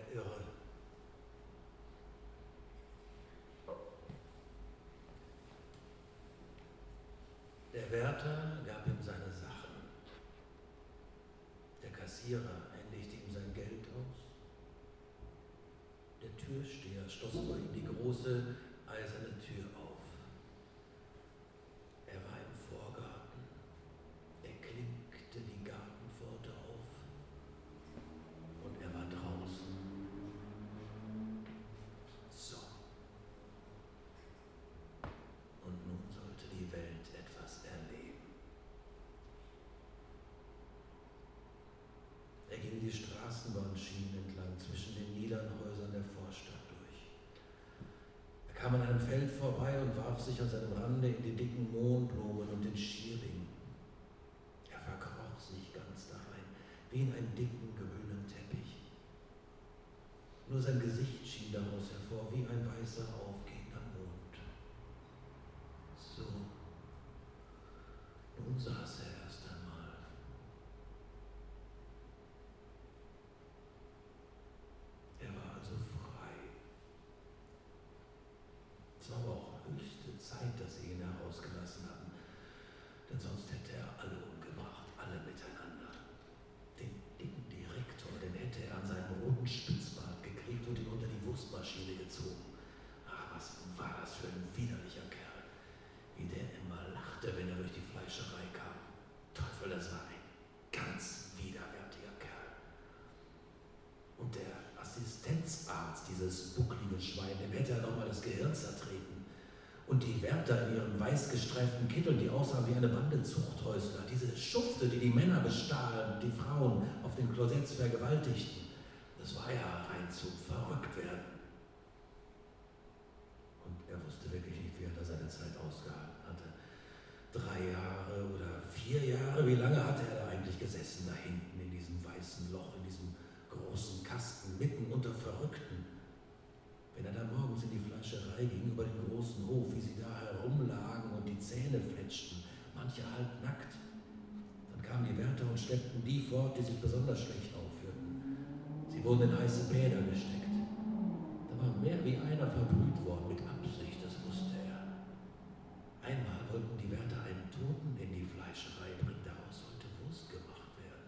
der Irre. Der Wärter gab ihm seine Sachen. Der Kassierer händigte ihm sein Geld aus. Der Türsteher schloss vor ihm die große eiserne Tür auf. Er war im Vorgarten. Er klinkte die Gartenpforte auf und er war draußen. So. Und nun sollte die Welt etwas erleben. Er ging die Straßenbahnschienen entlang zwischen den niederen Häusern der Vorstadt durch. Er kam an einem Feld vorbei und warf sich an seinem Rande in die dicken Mohnblumen und den Schierling. Er verkroch sich ganz darein, wie in einen dicken grünen Teppich. Nur sein Gesicht schien daraus hervor, wie ein weißer aufgehender Mond. So, nun saß er erst einmal. Er war also frei. Es war aber auch höchste Zeit, dass sie ihn herausgelassen hatten, denn sonst hätte er alle umgebracht, alle miteinander. Den dicken Direktor, den hätte er an seinen roten Spitzbart gekriegt und ihn unter die Wurstmaschine gezogen. Ach, was war das für ein widerlicher Kerl, wie der immer lachte, wenn er durch die Fleischerei kam. Teufel, das war ein ganz widerwärtiger Kerl. Und der Assistenzarzt, dieses bucklige Schwein, dem hätte er noch mal das Gehirn zertreten. Und die Wärter in ihren weiß gestreiften Kitteln, die aussahen wie eine Bande Zuchthäusler, diese Schufte, die die Männer bestahlen und die Frauen auf den Klosetts vergewaltigten, das war ja rein zum Verrücktwerden. Und er wusste wirklich nicht, wie er da seine Zeit ausgehalten hatte. 3 Jahre oder 4 Jahre, wie lange hatte er da eigentlich gesessen, da hinten in diesem weißen Loch, in diesem großen Kasten, mitten unter Verrückten. Wenn er da morgens in die Fleischerei ging, über den großen Hof, wie sie da herumlagen und die Zähne fletschten, manche halb nackt, dann kamen die Wärter und schleppten die fort, die sich besonders schlecht aufführten. Sie wurden in heiße Bäder gesteckt. Da war mehr wie einer verbrüht worden, mit Absicht, das wusste er. Einmal wollten die Wärter einen Toten in die Fleischerei bringen, daraus sollte Wurst gemacht werden.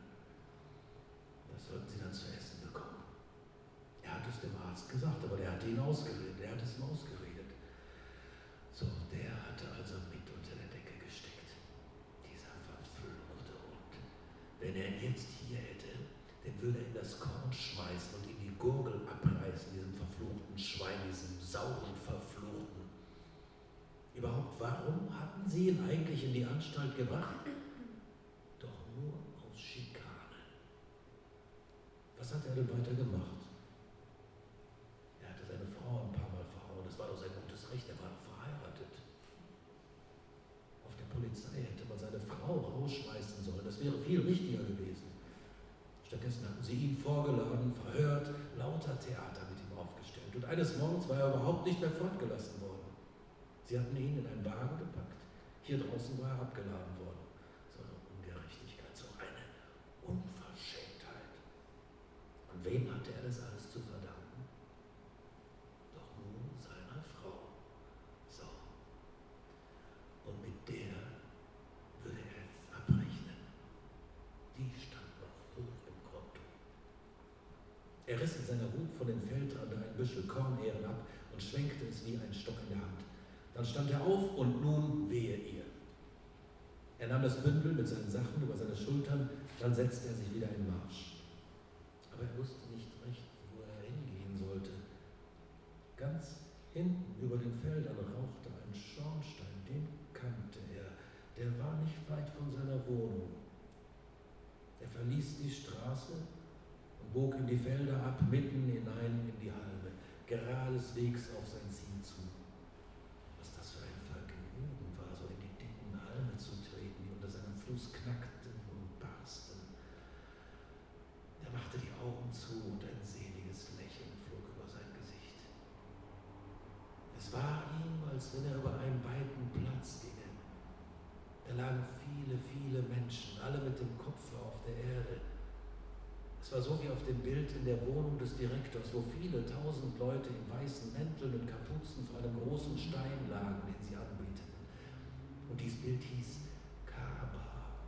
Das sollten sie dann zu essen bekommen. Er hat es dem Arzt gesagt, aber der hatte ihn ausgeredet, der hat es ihm ausgeredet. So, der hatte also mit unter der Decke gesteckt, dieser verfluchte Hund. Wenn er ihn jetzt hier hätte, dann würde er in das Korn schmeißen und ihm die Gurgel abreißen, diesem verfluchten Schwein, diesem sauren Verfluchten. Überhaupt, warum hatten sie ihn eigentlich in die Anstalt gebracht? Doch nur aus Schikane. Was hat er denn weiter gemacht? Er hatte seine Frau ein paar Mal verhauen, das war doch sein gutes Recht, er war doch verheiratet. Auf der Polizei hätte man seine Frau rausschmeißen sollen, das wäre viel richtiger gewesen. Stattdessen hatten sie ihn vorgeladen, verhört, lauter Theater mit ihm aufgestellt. Und eines Morgens war er überhaupt nicht mehr fortgelassen worden. Sie hatten ihn in einen Wagen gepackt. Hier draußen war er abgeladen worden. So eine Ungerechtigkeit, so eine Unverschämtheit. Und wem hatte er das alles zu verdanken? Doch nur seiner Frau. So. Und mit der würde er jetzt abrechnen. Die stand noch hoch im Konto. Er riss in seiner Wut von den Feldrand ein Büschel Kornähren ab und schwenkte es wie ein Stock in der Hand. Dann stand er auf und nun wehe ihr. Er nahm das Bündel mit seinen Sachen über seine Schultern, dann setzte er sich wieder in Marsch. Aber er wusste nicht recht, wo er hingehen sollte. Ganz hinten über den Feldern rauchte ein Schornstein, den kannte er. Der war nicht weit von seiner Wohnung. Er verließ die Straße und bog in die Felder ab, mitten hinein in die Halme, geradeswegs auf sein Ziel zu. Was das für ein Vergnügen war, so in die dicken Halme zu treten, die unter seinem Fuß knackten und barsten. Er machte die Augen zu und ein seliges Lächeln flog über sein Gesicht. Es war ihm, als wenn er über einen weiten Platz ginge. Da lagen viele, viele Menschen, alle mit dem Kopf auf der Erde. Es war so wie auf dem Bild in der Wohnung des Direktors, wo viele tausend Leute in weißen Mänteln und Kapuzen vor einem großen Stein lagen, den sie anbeteten. Und dieses Bild hieß Kaaba.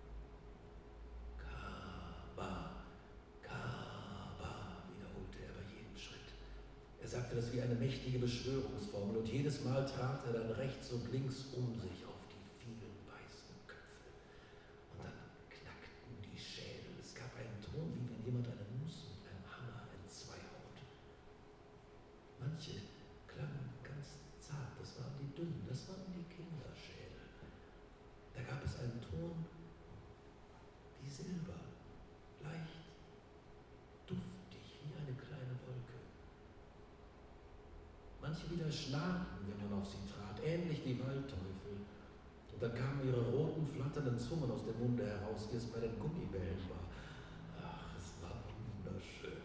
Kaaba, Kaaba, wiederholte er bei jedem Schritt. Er sagte das wie eine mächtige Beschwörungsformel und jedes Mal trat er dann rechts und links um sich auf die vielen weißen Köpfe. Und dann knackten die Schädel. Es gab einen Ton, wie wenn jemand eine Nuss mit einem Hammer entzweihaut. Manche klangen ganz zart, das waren die dünnen, das waren die Kinderschädel. Da gab es einen Ton wie Silber, leicht, duftig, wie eine kleine Wolke. Manche wieder schnarrten, wenn man auf sie trat, ähnlich wie Waldteufel. Und dann kamen ihre roten, flatternden Zungen aus dem Munde heraus, wie es bei den Gummibällen war. Ach, es war wunderschön.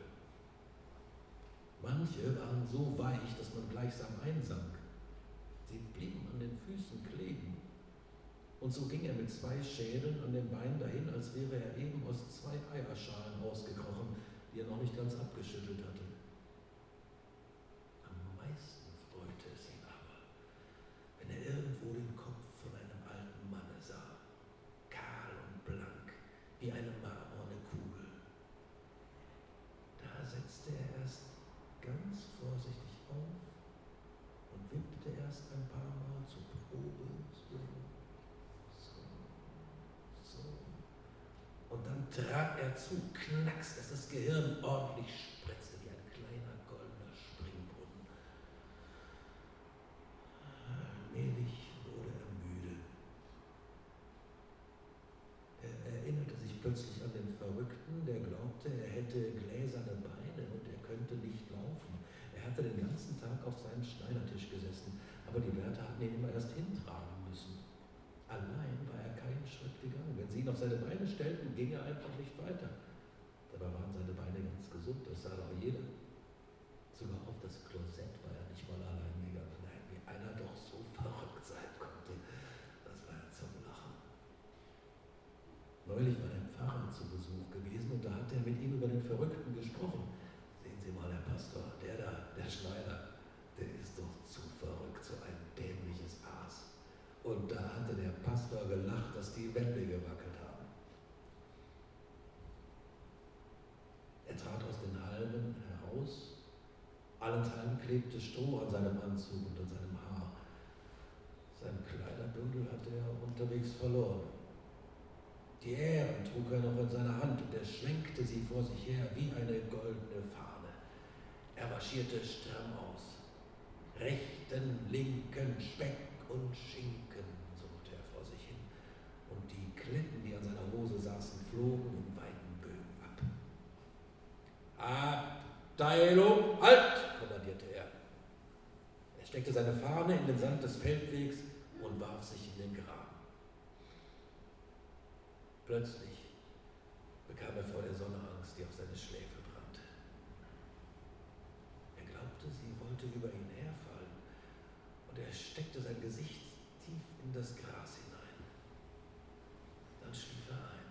Manche waren so weich, dass man gleichsam einsank. Sie blieben an den Füßen kleben. Und so ging er mit 2 Schädeln an den Beinen dahin, als wäre er eben aus 2 Eierschalen ausgekrochen, die er noch nicht ganz abgeschüttelt hatte. Am meisten freute es ihn aber, wenn er irgendwo den Kopf von einem alten Manne sah, kahl und blank, wie eine marmorne Kugel. Da setzte er erst ganz vorsichtig auf und wippte erst ein paar Mal zur Probe, so. Und dann trat er zu, knacks, dass das Gehirn ordentlich spritzte wie ein kleiner goldener Springbrunnen. Allmählich wurde er müde. Er erinnerte sich plötzlich an den Verrückten, der glaubte, er hätte gläserne Beine und er könnte nicht laufen. Er hatte den ganzen Tag auf seinem Schneidertisch gesessen, aber die Wärter hatten ihn immer erst hintragen müssen. Allein war er keinen Schritt gegangen. Wenn sie ihn auf seine Beine stellten, ging er einfach nicht weiter. Dabei waren seine Beine ganz gesund, das sah doch jeder. Sogar auf das Klosett war er nicht mal allein gegangen. Nein, wie einer doch so verrückt sein konnte, das war ja zum Lachen. Neulich war der Pfarrer zu Besuch gewesen und da hat er mit ihm über den Verrückten gesprochen. Sehen Sie mal, Herr Pastor, der da, der Schneider, der ist doch zu verrückt, so ein dämliches Aas. Und da hatte der Pastor gelacht, dass die Wände gewackelt haben. Er trat aus den Halmen heraus. Allenthalben klebte Stroh an seinem Anzug und an seinem Haar. Sein Kleiderbündel hatte er unterwegs verloren. Die Ähren trug er noch in seiner Hand und er schwenkte sie vor sich her wie eine goldene Fahne. Er marschierte stramm aus. Rechten, linken, Speck und Schinken, suchte er vor sich hin. Und die Kletten, die an seiner Hose saßen, flogen in weiten Bögen ab. Abteilung, halt, kommandierte er. Er steckte seine Fahne in den Sand des Feldwegs und warf sich in den Graben. Plötzlich bekam er vor der Sonne Angst, die auf seine Schläfe brannte. Er glaubte, sie wollte über ihn herfallen, und er steckte sein Gesicht tief in das Gras hinein. Dann schlief er ein.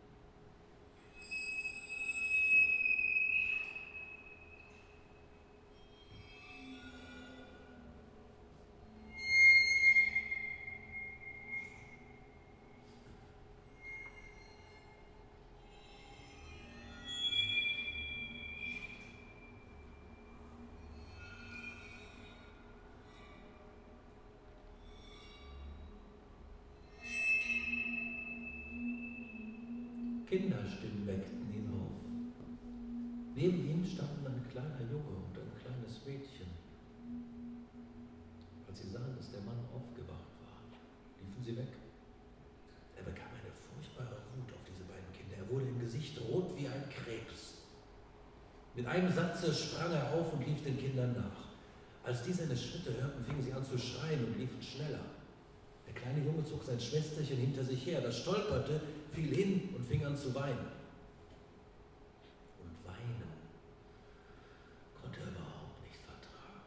Kinderstimmen weckten ihn auf. Neben ihm standen ein kleiner Junge und ein kleines Mädchen. Als sie sahen, dass der Mann aufgewacht war, liefen sie weg. Er bekam eine furchtbare Wut auf diese beiden Kinder. Er wurde im Gesicht rot wie ein Krebs. Mit einem Satze sprang er auf und lief den Kindern nach. Als die seine Schritte hörten, fingen sie an zu schreien und liefen schneller. Der kleine Junge zog sein Schwesterchen hinter sich her. Das stolperte, fiel hin und fing an zu weinen. Und weinen konnte er überhaupt nicht vertragen.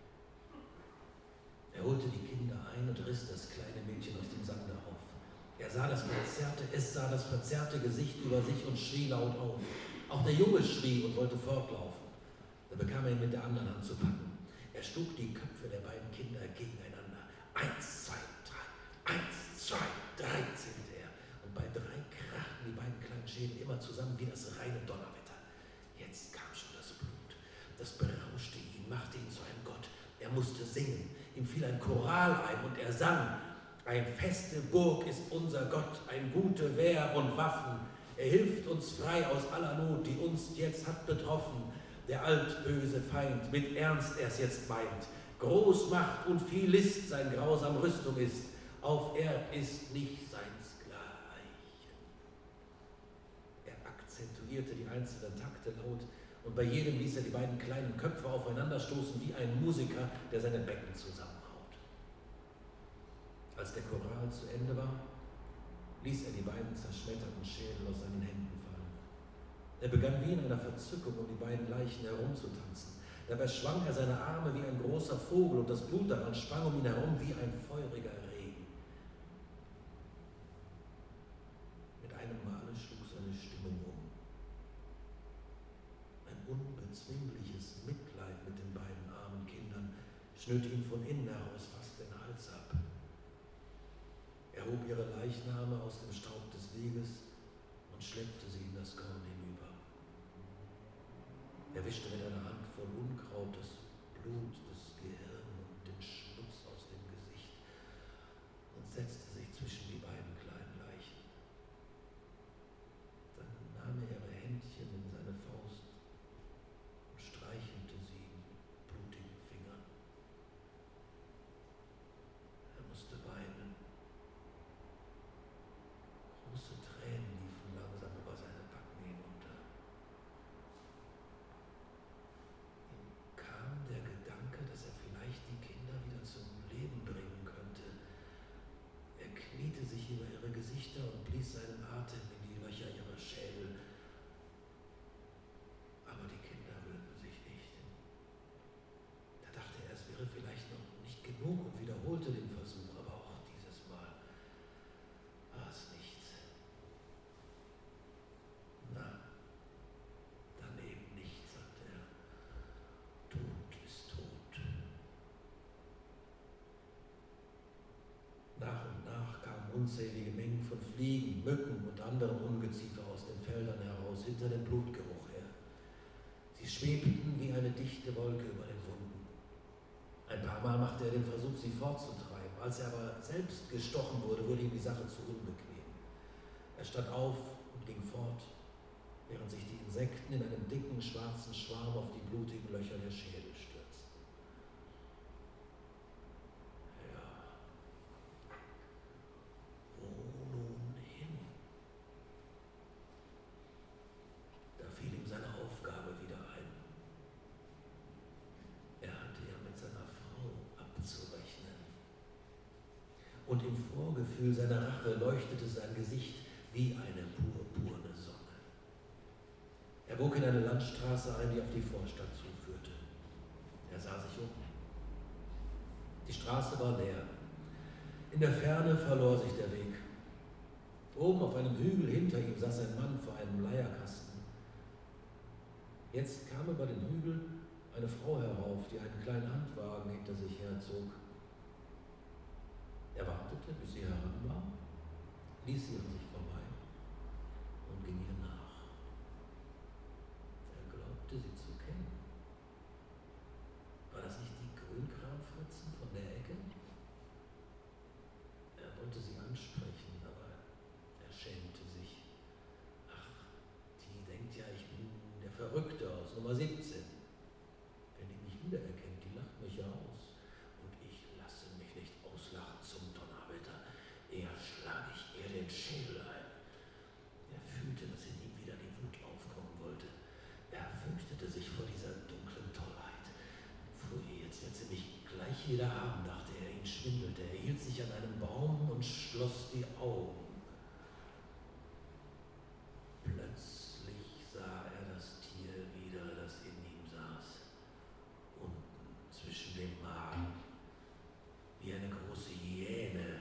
Er holte die Kinder ein und riss das kleine Mädchen aus dem Sande auf. Es sah das verzerrte Gesicht über sich und schrie laut auf. Auch der Junge schrie und wollte fortlaufen. Da bekam er ihn mit der anderen Hand zu packen. Er schlug die Köpfe der beiden Kinder gegeneinander. 1, 2, 3, 1, 2, 3 zählte er. Und bei 3 krachten die beiden kleinen Schädel immer zusammen wie das reine Donnerwetter. Jetzt kam schon das Blut. Das berauschte ihn, machte ihn zu einem Gott. Er musste singen. Ihm fiel ein Choral ein und er sang. Ein feste Burg ist unser Gott, ein gute Wehr und Waffen. Er hilft uns frei aus aller Not, die uns jetzt hat betroffen. Der altböse Feind mit Ernst er's jetzt meint. Groß Macht und viel List sein grausam Rüstung ist. Auf Erd ist nicht sein Gleichen. Er akzentuierte die einzelnen Takte laut und bei jedem ließ er die beiden kleinen Köpfe aufeinanderstoßen wie ein Musiker, der seine Becken zusammenhaut. Als der Choral zu Ende war, ließ er die beiden zerschmetterten Schädel aus seinen Händen fallen. Er begann wie in einer Verzückung um die beiden Leichen herumzutanzen. Dabei schwang er seine Arme wie ein großer Vogel und das Blut daran sprang um ihn herum wie ein feuriger Regen. Mit einem Male schlug seine Stimmung um. Ein unbezwingliches Mitleid mit den beiden armen Kindern schnürt ihm von innen heraus fast den Hals ab. Er hob ihre Leichname aus dem Staub des Weges und schleppte sie in das Korn hinüber. Er wischte mit einer Handvoll Unkraut das Blut, das Gehirn und den Schmutz aus dem Gesicht und setzte sich zwischen die beiden kleinen Leichen. Dann nahm er ihre Händchen in seine Faust und streichelte sie mit blutigen Fingern. Er musste weinen. Große Tränen liefen langsam über seine Backen hinunter. Ihm kam der Gedanke, dass er vielleicht die Kinder wieder zum Leben bringen könnte. Er kniete sich über ihre Gesichter und blies seinen Atem in die Löcher ihrer Schädel. Aber die Kinder rührten sich nicht. Da dachte er, es wäre vielleicht noch nicht genug und wiederholte den Versuch, aber auch dieses Mal war es nichts. Na, daneben nicht, sagte er. Tod ist tot. Nach und nach kamen unzählige Mengen von Fliegen, Mücken und anderen Ungeziefer aus den Feldern heraus, hinter dem Blutgeruch her. Sie schwebten wie eine dichte Wolke über den Wunden. Ein paar Mal machte er den Versuch, sie fortzutreiben. Als er aber selbst gestochen wurde, wurde ihm die Sache zu unbequem. Er stand auf und ging fort, während sich die Insekten in einem dicken, schwarzen Schwarm auf die blutigen Löcher der Schädel stürzten. Ja, wo nun hin? Da fiel ihm seine Aufgabe wieder ein. Er hatte ja mit seiner Frau abzurechnen. Und im Vorgefühl seiner Rache leuchtete sein Gesicht wie eine purpurne Sonne. Er bog in eine Landstraße ein, die auf die Vorstadt zuführte. Er sah sich um. Die Straße war leer. In der Ferne verlor sich der Weg. Oben auf einem Hügel hinter ihm saß ein Mann vor einem Leierkasten. Jetzt kam über den Hügel eine Frau herauf, die einen kleinen Handwagen hinter sich herzog. Er wartete, bis sie heran war, ließ sie an sich vorbei und ging ihr nach. Er glaubte, sie zu kennen. War das nicht die Grünkramfritzen von der Ecke? Er wollte sie ansprechen, aber er schämte sich. Ach, die denkt ja, ich bin der Verrückte aus Nummer 17. Wenn die mich wiedererkennt, die lacht mich ja aus. Und ich lasse mich nicht auslachen zum Donnerwetter. Eher schlage ich ihr den Schädel ein. Er fühlte, dass in ihm wieder die Wut aufkommen wollte. Er fürchtete sich vor dieser dunklen Tollheit. Pfui, jetzt wird sie mich gleich wieder haben, dachte er. Ihn schwindelte. Er hielt sich an einem Baum und schloss die Augen. Plötzlich sah er das Tier wieder, das in ihm saß. Unten zwischen dem Magen, wie eine große Hyäne,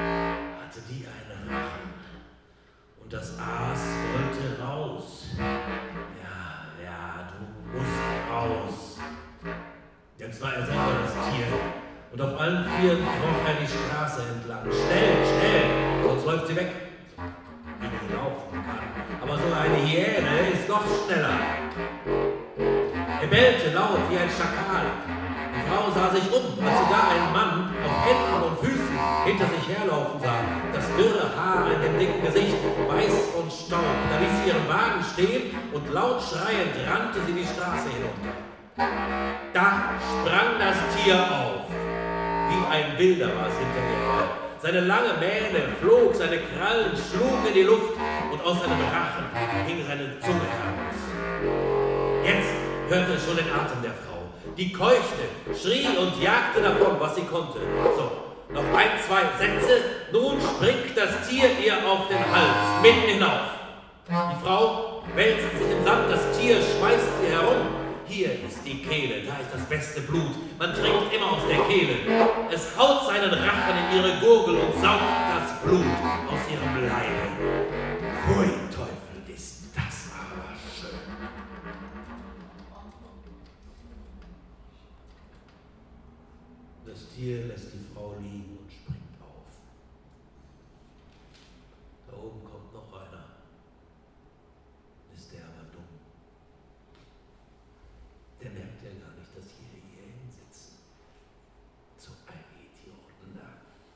hatte die einen Rachen und das Aas wollte raus. Jetzt war er selber das Tier. Und auf allen Vieren kroch er die Straße entlang. Schnell, schnell, sonst läuft sie weg. Wie die laufen kann. Aber so eine Hyäne ist noch schneller. Er bellte laut wie ein Schakal. Die Frau sah sich um, als sie da einen Mann auf Händen und Füßen hinter sich herlaufen sah. Das wirre Haar in dem dicken Gesicht, weiß von Staub. Da ließ sie ihren Wagen stehen und laut schreiend rannte sie die Straße hinunter. Da sprang das Tier auf. Wie ein Wilder war es hinter ihr her. Seine lange Mähne flog, seine Krallen schlugen in die Luft und aus seinem Rachen hing seine Zunge heraus. Jetzt hörte es schon den Atem der Frau. Die keuchte, schrie und jagte davon, was sie konnte. So, noch ein, zwei Sätze, nun springt das Tier ihr auf den Hals, mitten hinauf. Die Frau wälzt sich im Sand, das Tier schmeißt sie herum. Hier ist die Kehle, da ist das beste Blut. Man trinkt immer aus der Kehle. Es haut seinen Rachen in ihre Gurgel und saugt das Blut aus ihrem Leibe. Pfui Teufel, ist das aber schön. Das Tier lässt die Frau liegen und springt auf. Da oben kommt noch einer. Ist der aber dumm. Der merkt ja gar nicht, dass hier Hyänen sitzen. So ein Idioten da.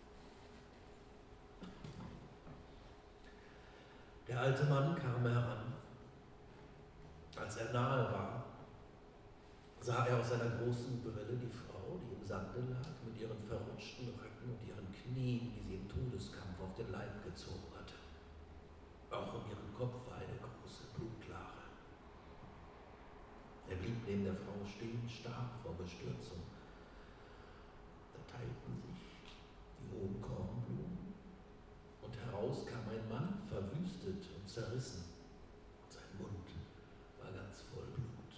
Der alte Mann kam heran. Als er nahe war, sah er aus seiner großen Brille die Frau, die im Sande lag, mit ihren verrutschten Röcken und ihren Knien, die sie im Todeskampf auf den Leib gezogen hatte. Auch um ihren Kopf war eine große Blutlache. Er blieb neben der Frau stehen, starr vor Bestürzung. Da teilten sich die hohen Kornblumen und heraus kam ein Mann, verwüstet und zerrissen. Sein Mund war ganz voll Blut.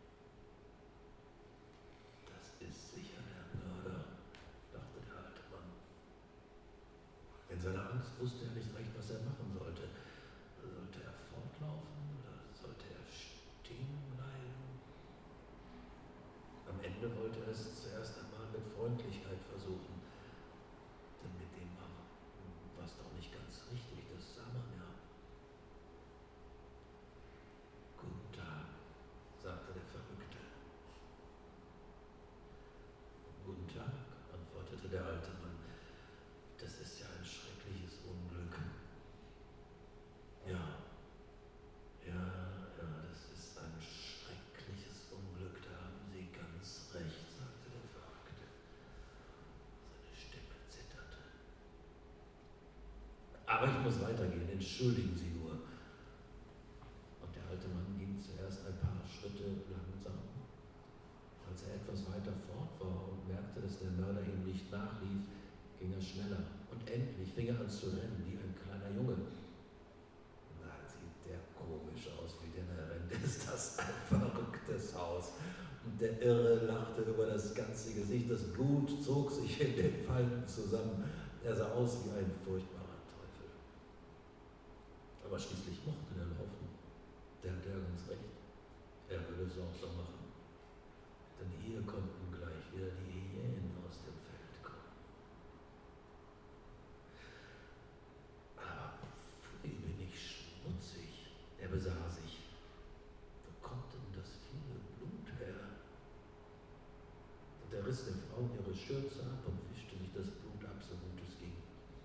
Das ist sicher der Mörder, dachte der alte Mann. In seiner Angst wusste er nicht recht, was er machen sollte. Sollte er fortlaufen oder sollte er stehen bleiben? Am Ende wollte er es zuerst einmal mit Freundlichkeit versuchen, denn mit dem war es doch nicht ganz richtig, das sah man ja. Guten Tag, sagte der Verrückte. Guten Tag, antwortete der alte Mann. Das ist ja ein schreckliches Unglück. Ja, das ist ein schreckliches Unglück, da haben Sie ganz recht, sagte der Verrückte. Seine Stimme zitterte. Aber ich muss weitergehen, entschuldigen Sie nur. Und der alte Mann ging zuerst ein paar Schritte langsam. Als er etwas weiter fort war und merkte, dass der Mörder ihm nicht nachlief, ging er schneller. Und endlich fing er an zu rennen, wie ein kleiner Junge. Na, sieht der komisch aus, wie der da rennt. Ist das ein verrücktes Haus? Und der Irre lachte über das ganze Gesicht. Das Blut zog sich in den Falten zusammen. Er sah aus wie ein furchtbarer Teufel. Aber schließlich mochte der laufen. Der hatte ja ganz recht. Er würde es auch so machen. Denn hier konnten gleich wieder die Hyänen aus dem Feld kommen. Aber pfui, bin ich schmutzig. Er besah sich. Wo kommt denn das viele Blut her? Und er riss der Frau ihre Schürze ab und wischte sich das Blut ab, so gut es ging.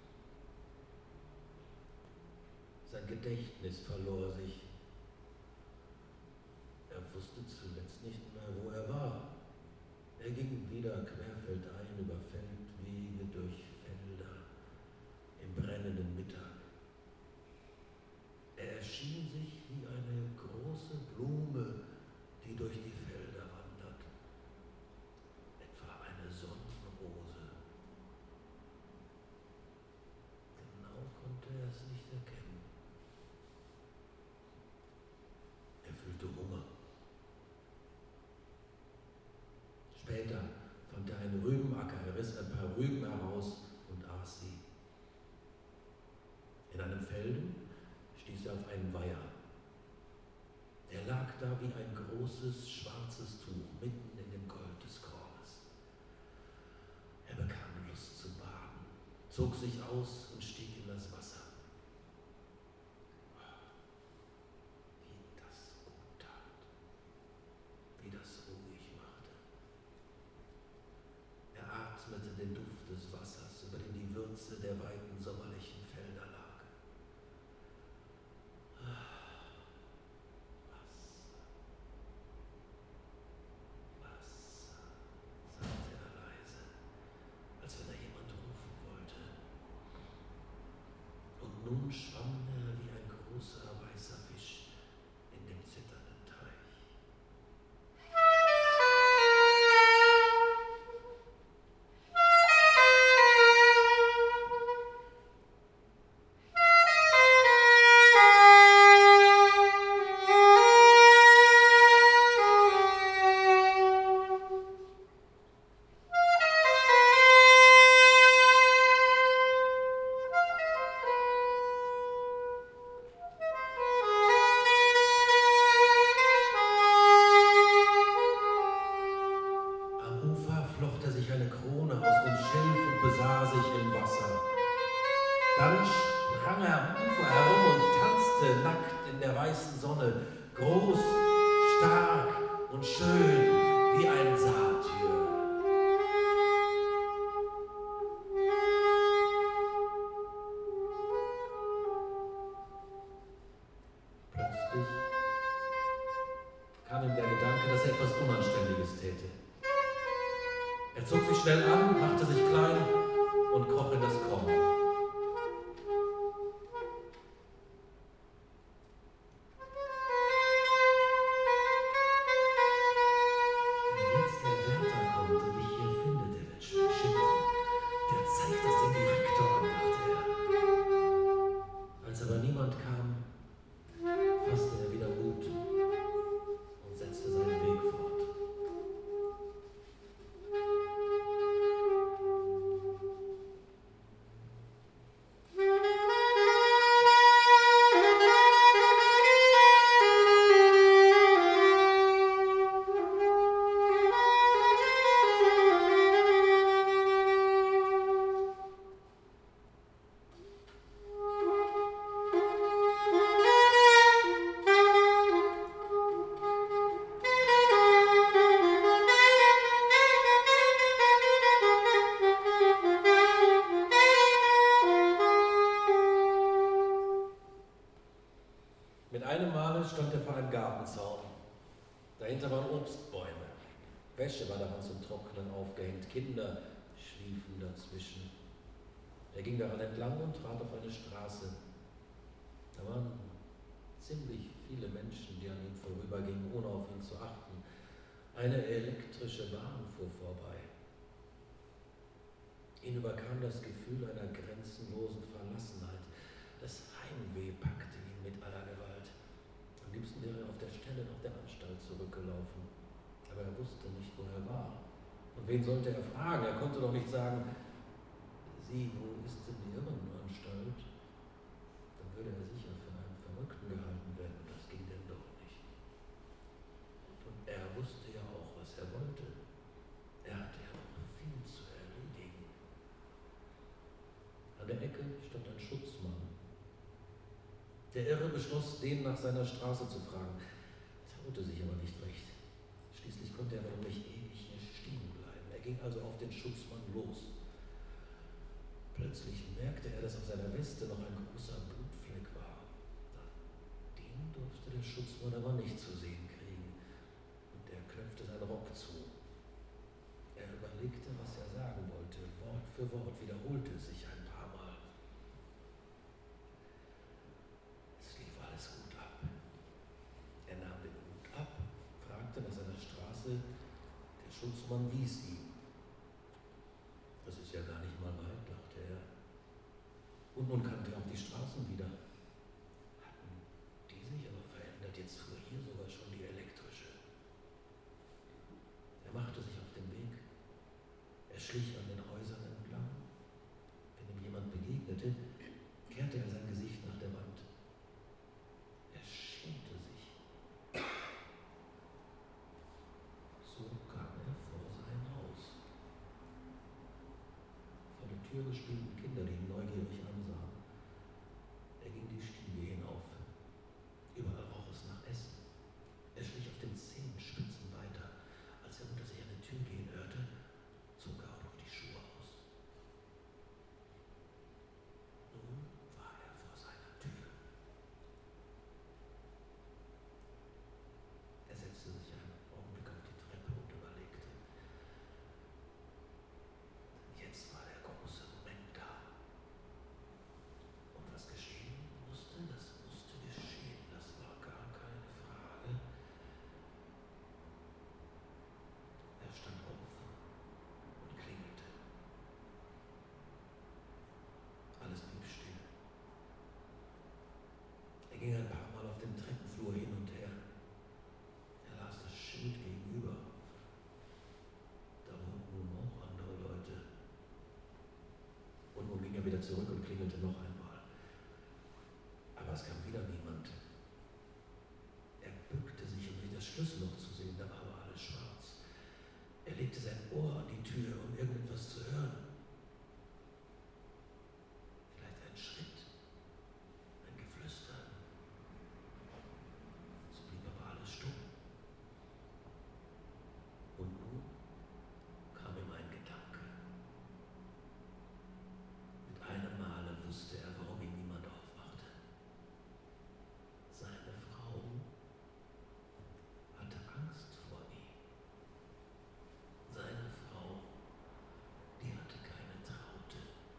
Sein Gedächtnis verlor sich. Er wusste zuletzt nicht mehr, wo er war. Er ging wieder querfeldein über Feldwege durch Felder im brennenden Mittag. Er erschien sich wie eine große Blume, die durch die Felder wandert. Etwa eine Sonnenrose. Genau konnte er es nicht erkennen. Er fühlte Hunger. Später fand er einen Rübenacker, er riss ein paar Rüben heraus und aß sie. In einem Felden stieß er auf einen Weiher. Der lag da wie ein großes schwarzes Tuch mitten in dem Gold des Kornes. zog sich aus und stieg in das Wasser. Wie das gut tat, wie das ruhig machte. Er atmete den Duft des Wassers, über dem die Würze der weiten sommerlichen Felder lag. Wasser, sagte er leise, als wenn er jemand rufen wollte. Und nun schwamm er wie ein großer weißer Fisch in dem zitternden Teich. Flocht er sich eine Krone aus dem Schilf und besah sich im Wasser. Dann sprang er am Ufer herum und tanzte nackt in der weißen Sonne, groß, stark und schön wie ein Satyr. Plötzlich kam ihm der Gedanke, dass er etwas Unanständiges täte. Er zog sich schnell an, machte sich klein und kroch in das Korn. Wenn jetzt der Wärter kommt und mich hier findet, der wird schon schimpfen. Der zeigt das dem Direktor an, dachte er. Als aber niemand kam, fasste er wieder Mut und setzte seinen Weg fort. Mit einem Male stand er vor einem Gartenzaun. Dahinter waren Obstbäume. Wäsche war daran zum Trocknen aufgehängt. Kinder schliefen dazwischen. Er ging daran entlang und trat auf eine Straße. Da waren ziemlich viele Menschen, die an ihm vorübergingen, ohne auf ihn zu achten. Eine elektrische Bahn fuhr vorbei. Ihn überkam das Gefühl einer grenzenlosen Verlassenheit. Das Heimweh packte ihn mit aller Gewalt. Am liebsten wäre er auf der Stelle nach der Anstalt zurückgelaufen. Aber er wusste nicht, wo er war. Und wen sollte er fragen? Er konnte doch nicht sagen, Sie, wo ist denn die Irrenanstalt? Dann würde er sicher für einen Verrückten gehalten werden. Und das ging denn doch nicht. Und er wusste ja auch, was er wollte. Er hatte ja noch viel zu erledigen. An der Ecke stand ein Schutzmann. Der Irre beschloss, den nach seiner Straße zu fragen. Traute sich aber nicht recht. Schließlich konnte er doch nicht ewig hier stehen bleiben. Er ging also auf den Schutzmann los. Plötzlich merkte er, dass auf seiner Weste noch ein großer Blutfleck war. Den durfte der Schutzmann aber nicht zu sehen kriegen. Und er knöpfte seinen Rock zu. Er überlegte, was er sagen wollte. Wort für Wort wiederholte es sich ein paar Mal. Es lief alles gut ab. Er nahm den Hut ab, fragte nach seiner Straße. Der Schutzmann wies ihm. Das ist ja gar nicht mal weit, dachte er. Und nun kannte er auch die Straßen wieder. Hatten die sich aber verändert? Jetzt fuhr hier sogar schon die elektrische. Er machte sich auf den Weg. Er schlich an den Häusern entlang. Wenn ihm jemand begegnete, kehrte er sein Gesicht nach der Wand. Er schämte sich. So kam er vor sein Haus. Vor der Tür Tür gespielten Kinder, die ihn neugierig ansahen. Er ging die Stiege hinauf. Überall roch es nach Essen. Er schlich auf den Zehenspitzen weiter. Als er unter sich eine Tür gehen hörte, zog er auch noch die Schuhe aus. Nun war er vor seiner Tür. Er setzte sich einen Augenblick auf die Treppe und überlegte. Jetzt war der große Moment da. Und was geschehen musste, das musste geschehen. Das war gar keine Frage. Er stand auf und klingelte. Alles blieb still. Er ging ein paar Mal auf dem Treppenflur hin und her. Er las das Schild gegenüber. Da wohnten nun auch andere Leute. Und nun ging er wieder zurück und klingelte noch einmal. Aber es kam wieder niemand. Er bückte sich, um durch das Schlüsselloch zu sehen, da war aber alles schwarz. Er legte sein Ohr an die Tür, um irgendetwas zu hören. Vielleicht ein Schritt, ein Geflüster. So blieb aber alles stumm. Und nun kam ihm ein Gedanke. Mit einem Male wusste er, warum ihm niemand aufmachte. Seine Frau hatte Angst vor ihm. Seine Frau, die hatte keine Traute.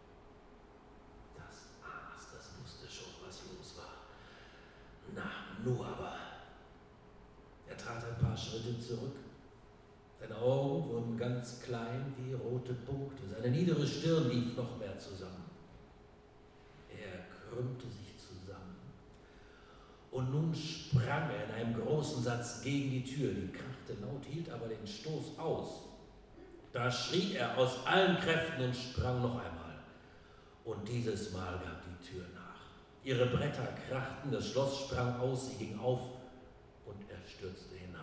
Das Aas, das wusste schon, was los war. Na, nur aber. Er trat ein paar Schritte zurück. Seine Augen wurden ganz klein wie rote Punkte. Seine niedere Stirn lief noch mehr zusammen. Er krümmte sich zusammen. Und nun sprang er in einem großen Satz gegen die Tür. Die krachte laut, hielt aber den Stoß aus. Da schrie er aus allen Kräften und sprang noch einmal. Und dieses Mal gab die Tür nach. Ihre Bretter krachten, das Schloss sprang aus, sie ging auf und er stürzte hinein.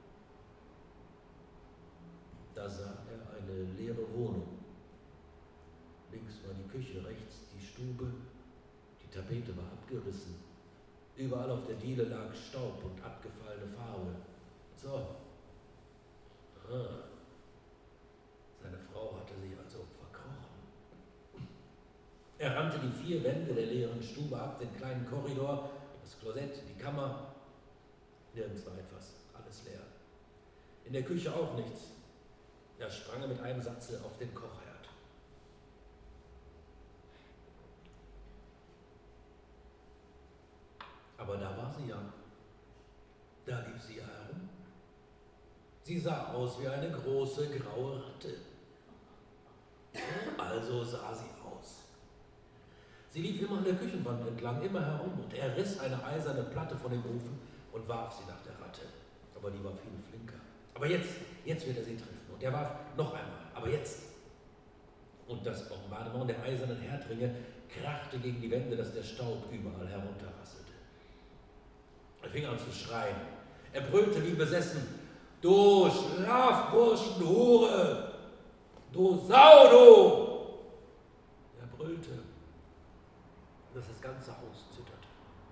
Da sah er eine leere Wohnung. Links war die Küche, rechts die Stube. Die Tapete war abgerissen. Überall auf der Diele lag Staub und abgefallene Farbe. So. Seine Frau hatte sich also verkrochen. Er rannte die 4 Wände der leeren Stube ab, den kleinen Korridor, das Klosett, die Kammer. Nirgends war etwas, alles leer. In der Küche auch nichts. Er sprang mit einem Satze auf den Kochherd. Aber da war sie ja. Da lief sie herum. Sie sah aus wie eine große graue Ratte. Also sah sie aus. Sie lief immer an der Küchenwand entlang, immer herum, und er riss eine eiserne Platte von dem Ofen und warf sie nach der Ratte. Aber die war viel flinker. Aber jetzt wird er sie treffen. Und er warf noch einmal, aber jetzt. Und das Bombardement der eisernen Herdringe krachte gegen die Wände, dass der Staub überall herunterrasselte. Er fing an zu schreien. Er brüllte wie besessen: Du Schlafburschen, Hure! Du Sau, du! Er brüllte, dass das ganze Haus zitterte.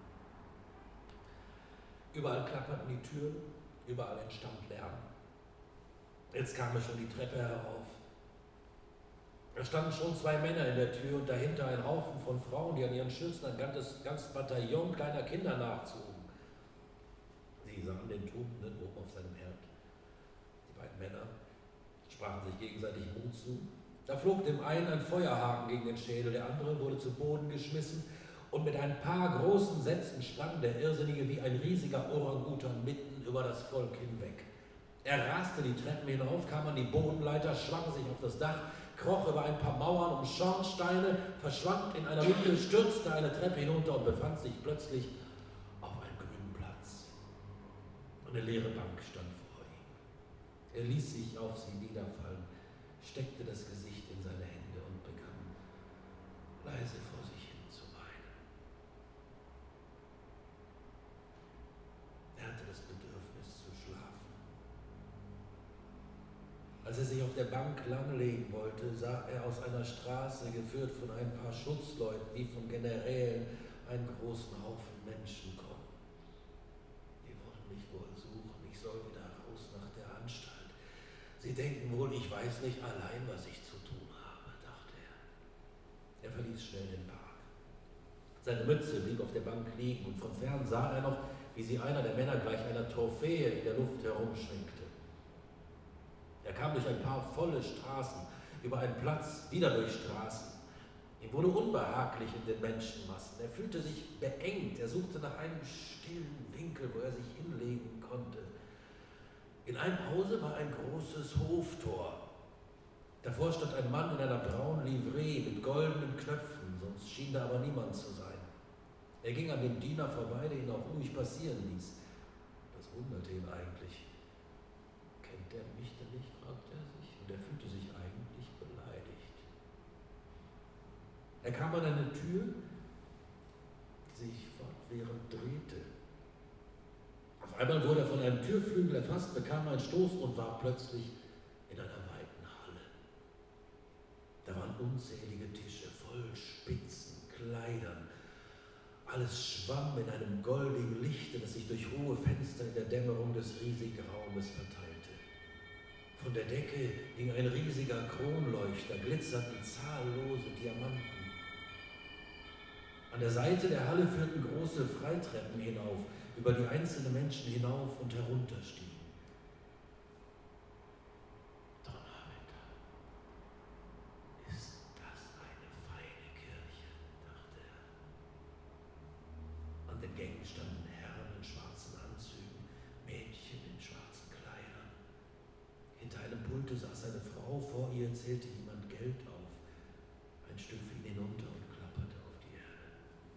Überall klapperten die Türen, überall entstand Lärm. Jetzt kam er schon die Treppe herauf. Da standen schon 2 Männer in der Tür und dahinter ein Haufen von Frauen, die an ihren Schürzen ein ganzes Bataillon kleiner Kinder nachzogen. Sie sahen den Tobenden oben auf seinem Herd. Die beiden Männer sprachen sich gegenseitig Mut zu. Da flog dem einen ein Feuerhaken gegen den Schädel, der andere wurde zu Boden geschmissen und mit ein paar großen Sätzen sprang der Irrsinnige wie ein riesiger Orang-Utan mitten über das Volk hinweg. Er raste die Treppen hinauf, kam an die Bodenleiter, schwang sich auf das Dach, kroch über ein paar Mauern um Schornsteine, verschwand in einer Lücke, stürzte eine Treppe hinunter und befand sich plötzlich auf einem grünen Platz. Eine leere Bank stand vor ihm. Er ließ sich auf sie niederfallen, steckte das Gesicht in seine Hände und begann leise vor sich hin zu weinen. Er hatte das Bedürfnis zu schlafen. Als er sich auf der Bank langlegen wollte, sah er aus einer Straße, geführt von ein paar Schutzleuten wie von Generälen, einen großen Haufen Menschen kommen. Die wollen mich wohl suchen, ich soll wieder raus nach der Anstalt. Sie denken wohl, ich weiß nicht allein, was ich zu tun habe, dachte er. Er verließ schnell den Park. Seine Mütze blieb auf der Bank liegen und von fern sah er noch, wie sie einer der Männer gleich einer Trophäe in der Luft herumschwenkte. Er kam durch ein paar volle Straßen, über einen Platz, wieder durch Straßen. Ihm wurde unbehaglich in den Menschenmassen. Er fühlte sich beengt. Er suchte nach einem stillen Winkel, wo er sich hinlegen konnte. In einem Hause war ein großes Hoftor. Davor stand ein Mann in einer braunen Livree mit goldenen Knöpfen, sonst schien da aber niemand zu sein. Er ging an dem Diener vorbei, der ihn auch ruhig passieren ließ. Das wunderte ihn eigentlich. Kennt er mich denn nicht, fragte er sich, und er fühlte sich eigentlich beleidigt. Er kam an eine Tür, die sich fortwährend drehte. Auf einmal wurde er von einem Türflügel erfasst, bekam einen Stoß und war plötzlich in einer weiten Halle. Da waren unzählige Tische voll Spitzen, Kleidern. Alles schwamm in einem goldigen Lichte, das sich durch hohe Fenster in der Dämmerung des riesigen Raumes verteilte. Von der Decke hing ein riesiger Kronleuchter, glitzerten zahllose Diamanten. An der Seite der Halle führten große Freitreppen hinauf, über die einzelne Menschen hinauf und herunter stiegen. Donnerwetter, ist das eine feine Kirche, dachte er. An den Gängen standen Herren in schwarzen Anzügen, Mädchen in schwarzen Kleidern. Hinter einem Pulte saß eine Frau, vor ihr zählte jemand Geld auf. Ein Stück fiel hinunter und klapperte auf die Erde.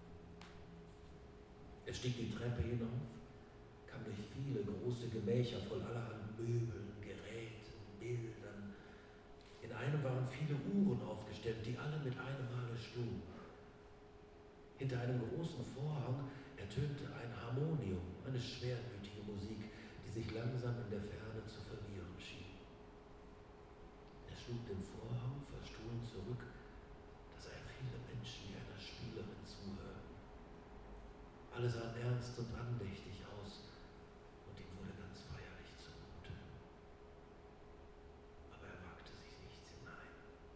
Er stieg die Treppe hinauf, kam durch viele große Gemächer voll allerhand Möbeln, Geräten, Bildern. In einem waren viele Uhren aufgestellt, die alle mit einem Male schlugen. Hinter einem großen Vorhang ertönte ein Harmonium, eine schwermütige Musik, die sich langsam in der Ferne zu verlieren schien. Er schlug den Vorhang verstohlen zurück, da sah er viele Menschen, die einer Spielerin zuhörten. Alle sahen ernst und andächtig aus und ihm wurde ganz feierlich zumute. Aber er wagte sich nicht hinein.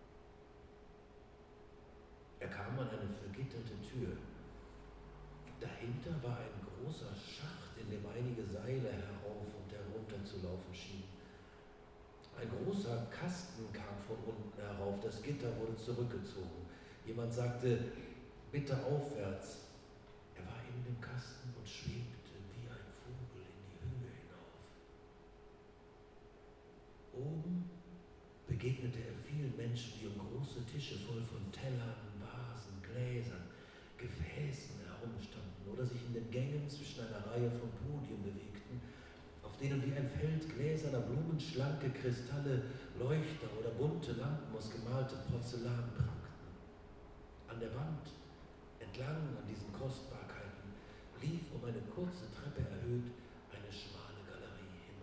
Er kam an eine vergitterte Tür. Dahinter war ein großer Schacht, in dem einige Seile herauf und herunter zu laufen schienen. Ein großer Kasten kam von unten herauf, das Gitter wurde zurückgezogen. Jemand sagte, bitte aufwärts. Er war in dem Kasten und schwebte wie ein Vogel in die Höhe hinauf. Oben begegnete er vielen Menschen, die um große Tische voll von Tellern, Vasen, Gläsern, Gefäßen herumstanden oder sich in den Gängen zwischen einer Reihe von Podien bewegten, auf denen wie ein Feld gläserner Blumen schlanke Kristalle, Leuchter oder bunte Lampen aus gemaltem Porzellan prangten. An der Wand, entlang an diesen Kostbarkeiten, lief um eine kurze Treppe erhöht eine schmale Galerie hin.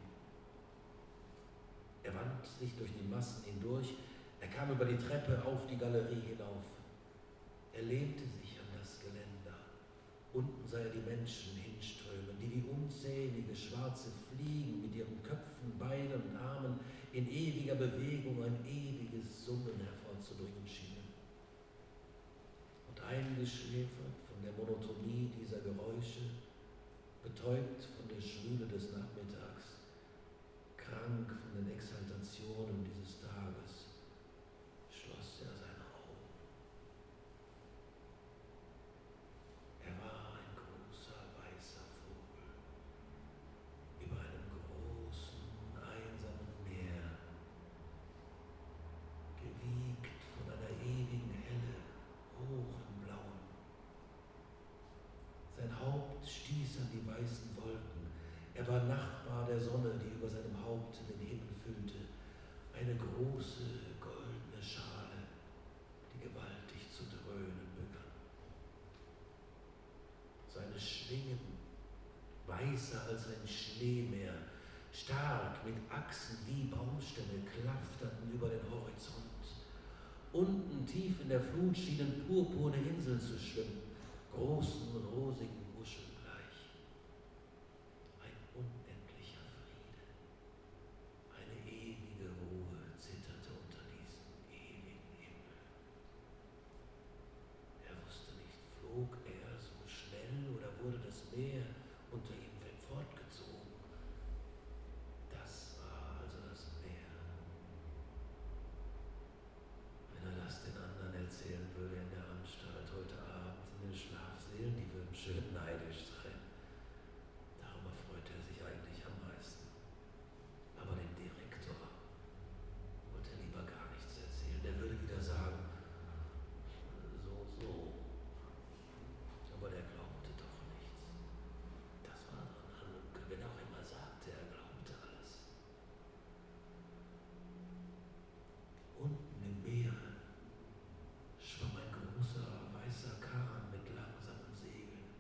Er wand sich durch die Massen hindurch, er kam über die Treppe auf die Galerie hinauf. Er lehnte sich an das Geländer. Unten sah er die Menschen hinströmen, die wie unzählige schwarze Fliegen mit ihren Köpfen, Beinen und Armen in ewiger Bewegung ein ewiges Summen hervorzubringen schienen. Und eingeschläfert von der Monotonie dieser Geräusche, betäubt von der Schwüle des Nachmittags, krank von den Exaltationen dieses Tages, schloss er seine Augen. Er war ein großer weißer Vogel über einem großen, einsamen Meer, gewiegt von einer ewigen Helle, hoch im Blauen. Sein Haupt stieß an die weißen Wolken. Er war Nachbar der Sonne, die über seinem Haupt den Himmel füllte. Eine große, goldene Schale, die gewaltig zu dröhnen begann. Seine Schwingen, weißer als ein Schneemeer, stark mit Achsen wie Baumstämme, klafterten über den Horizont. Unten tief in der Flut schienen purpurne Inseln zu schwimmen, großen, rosigen Muscheln gleich. Ein unendlicher Friede, eine ewige Ruhe zitterte unter diesem ewigen Himmel. Er wusste nicht, flog er so schnell oder wurde das Meer unter ihm fortgezogen? Das war also das Meer. Wenn er das den anderen erzählen würde in der Anstalt heute Abend in den Schlafsälen, die würden schön neidisch sein. Darüber freute er sich eigentlich am meisten. Aber dem Direktor wollte er lieber gar nichts erzählen. Der würde wieder sagen, so. Aber der glaubte doch nichts. Das war so ein Halunke, wenn er auch immer sagte, er glaubte alles. Unten im Meere schwamm ein großer weißer Kahn mit langsamen Segeln.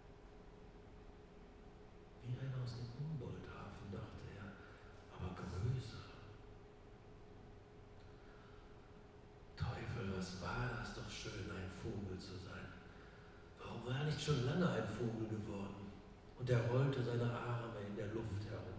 Wie einer aus dem Humboldt-Hafen, dachte er, aber größer. Teufel, was war das doch schön, ein Vogel zu sein. Warum war er nicht schon lange ein Vogel geworden? Und er rollte seine Arme in der Luft herum.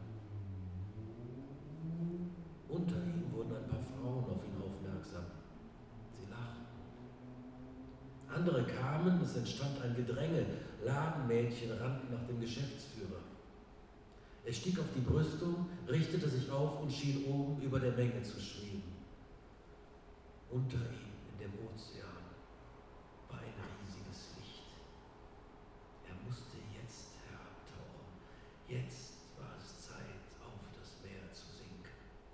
Unter ihm wurden ein paar Frauen auf ihn aufmerksam. Sie lachten. Andere kamen, es entstand ein Gedränge. Ladenmädchen rannten nach dem Geschäftsführer. Er stieg auf die Brüstung, richtete sich auf und schien oben über der Menge zu schweben. Unter ihm, in dem Ozean, war ein riesiges Licht. Er musste jetzt herabtauchen. Jetzt war es Zeit, auf das Meer zu sinken.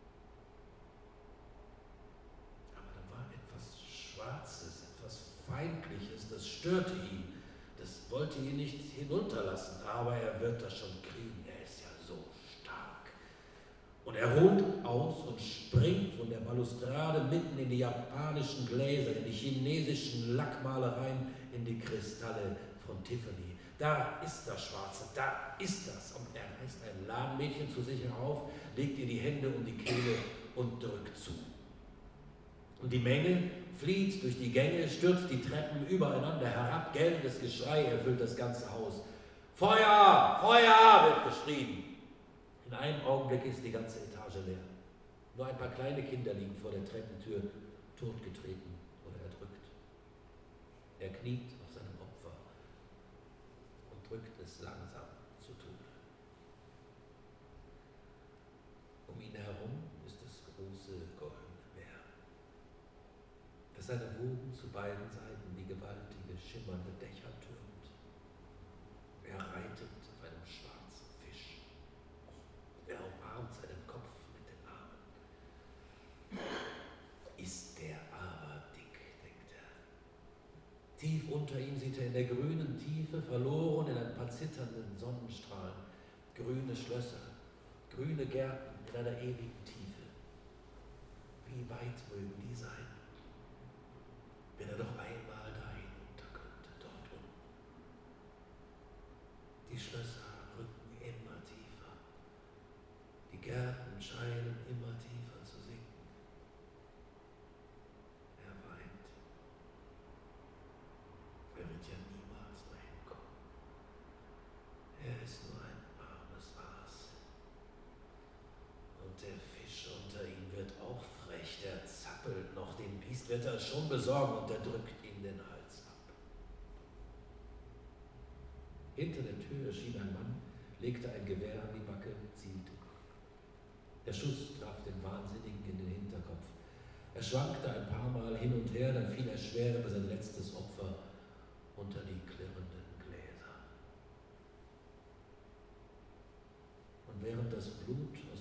Aber da war etwas Schwarzes, etwas Feindliches, das störte ihn. Das wollte ihn nicht hinunterlassen, aber er wird das schon kriegen. Er ist ja so stark. Und er holt aus und springt von der Balustrade mitten in die japanischen Gläser, in die chinesischen Lackmalereien, in die Kristalle von Tiffany. Da ist das Schwarze, da ist das. Und er reißt ein Ladenmädchen zu sich herauf, legt ihr die Hände um die Kehle und drückt zu. Und die Menge flieht durch die Gänge, stürzt die Treppen übereinander herab, gellendes Geschrei erfüllt das ganze Haus. Feuer! Feuer! Wird geschrien. In einem Augenblick ist die ganze Etage leer. Nur ein paar kleine Kinder liegen vor der Treppentür, totgetreten oder erdrückt. Er kniet auf seinem Opfer und drückt es langsam zu Tode. Um ihn herum ist das große goldene Meer, das seine Wogen zu beiden Seiten wie gewaltige, schimmernde Dächer türmt. Er reitet auf einem schwarzen Fisch. Er umarmt seinen Kopf mit den Armen. Ist der aber dick, denkt er. Tief unter ihm sieht er in der grünen Tiefe, verloren in ein paar zitternden Sonnenstrahlen, grüne Schlösser, grüne Gärten in einer ewigen Tiefe. Wie weit mögen die sein, wenn er doch einmal dahin unter könnte, dort unten. Die Schlösser rücken immer tiefer. Die Gärten scheinen immer tiefer zu sinken. Er weint. Er wird ja niemals dahin kommen. Er ist nur ein armes Aas. Und der Fisch unter ihm wird auch frech, der zappelt noch, dem Biest wird er schon besorgen und er drückt ihm den Hals ab. Hinter der Tür erschien ein Mann, legte ein Gewehr an die Backe, zielte. Der Schuss traf den Wahnsinnigen in den Hinterkopf. Er schwankte ein paar Mal hin und her, dann fiel er schwer über sein letztes Opfer unter die klirrenden Gläser. Und während das Blut